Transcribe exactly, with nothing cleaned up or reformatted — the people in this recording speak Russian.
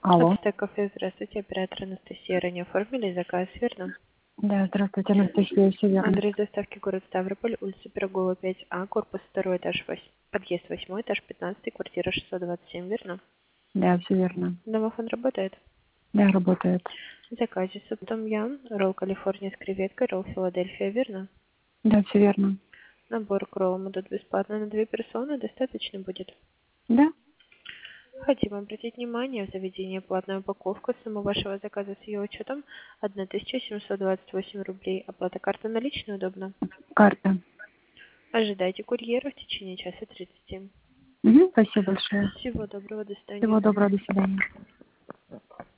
Алло. От кафе, здравствуйте, оператор Анастасия. Ранее оформили заказ, верно? Да, здравствуйте, Анастасия, все верно. Адрес доставки город Ставрополь, улица Пирогова, пять А, корпус второй, этаж восемь, подъезд восьмой, этаж пятнадцатый, квартира шестьсот двадцать семь, верно? Да, все верно. Домофон работает? Да, работает. В заказе суп том ям, ролл Калифорния с креветкой, ролл Филадельфия, верно? Да, все верно. Набор к роллам идут бесплатно на две персоны, достаточно будет. Да? Хотим обратить внимание, в заведении платная упаковка, сумма вашего заказа с ее учетом тысяча семьсот двадцать восемь рублей. Оплата карты наличной удобно? Карта. Ожидайте курьера в течение часа тридцати. Угу, спасибо большое. Всего доброго, до свидания. Всего доброго, до свидания.